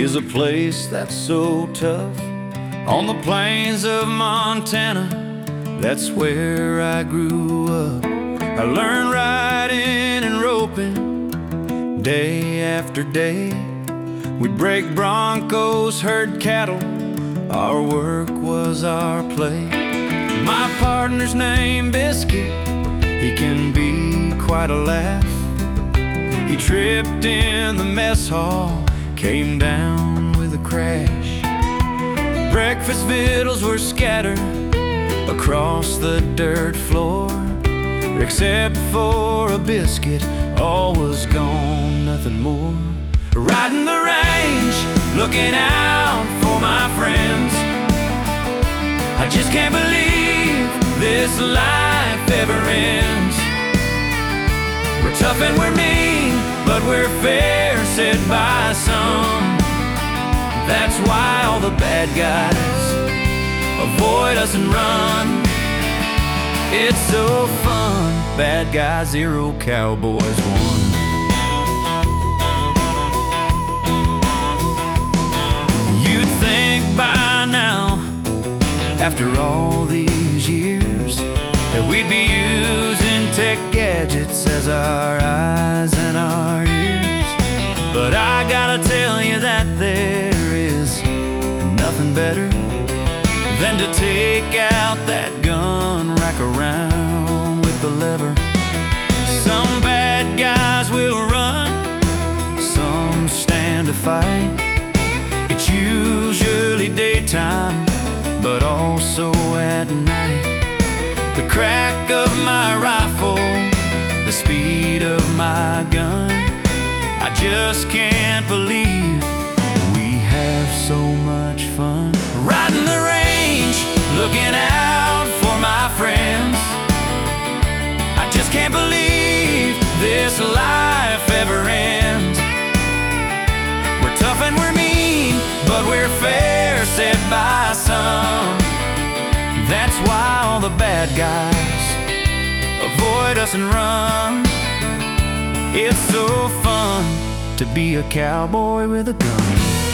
is a place that's so tough. On the plains of Montana, that's where I grew up. I learned riding and roping day after day. We'd break broncos, herd cattle, our work was our play. My partner's name Biscuit, he can be quite a laugh. He tripped in the mess hall, came down with a crash. Breakfast victuals were scattered across the dirt floor, except for a biscuit, all was gone, nothing more. Riding the range, looking out for my friends. I just can't believe this life ever ends. We're tough and we're mean, but we're fair, said by some. That's why all the bad guys avoid us and run. It's so fun, bad guys 0, cowboys 1. You'd think by now, after all these years, that we'd be using tech gadgets as our eyes and our ears. But I gotta tell you that there is nothing better than to take out that gun, rack around with the lever. Some bad guys will run, some stand to fight. It's usually daytime, but also at night. The crack of my rifle, the speed of my gun, I just can't believe we have so much fun. Riding the range, looking out for my friends. I just can't believe this life ever ends. We're tough and we're mean, but we're fair, said by some. That's why all the bad guys avoid us and run. It's so fun to be a cowboy with a gun.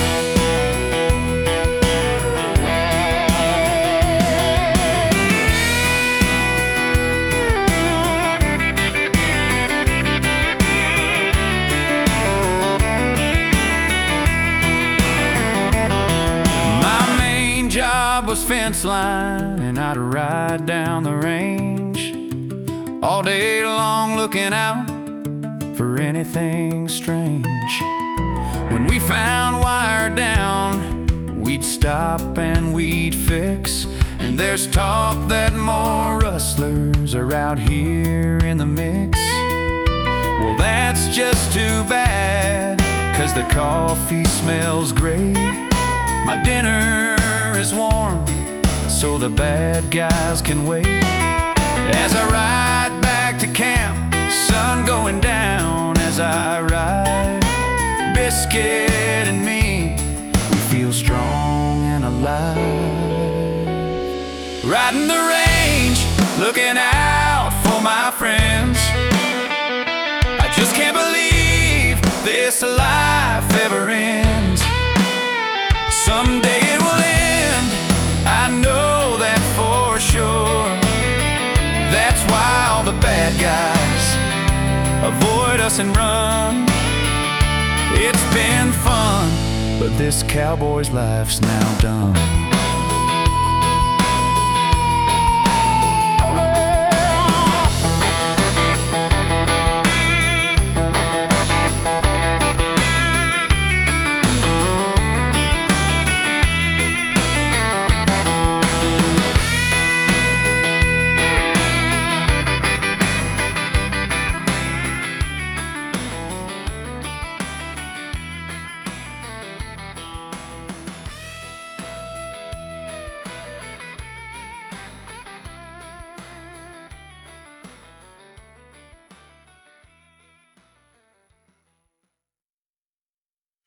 My main job was fence line, and I'd ride down the range all day long looking out for anything strange. When we found wire down, we'd stop and we'd fix. And there's talk that more rustlers are out here in the mix. Well, that's just too bad, 'cause the coffee smells great. My dinner is warm, so the bad guys can wait. As I ride back to camp, sun going down as I ride. Biscuit and me, we feel strong and alive. Riding the range, looking out for my friends. I just can't believe this life ever ends. Someday it will end, I know that for sure. That's why all the bad guys avoid us and run. It's been fun, but this cowboy's life's now done.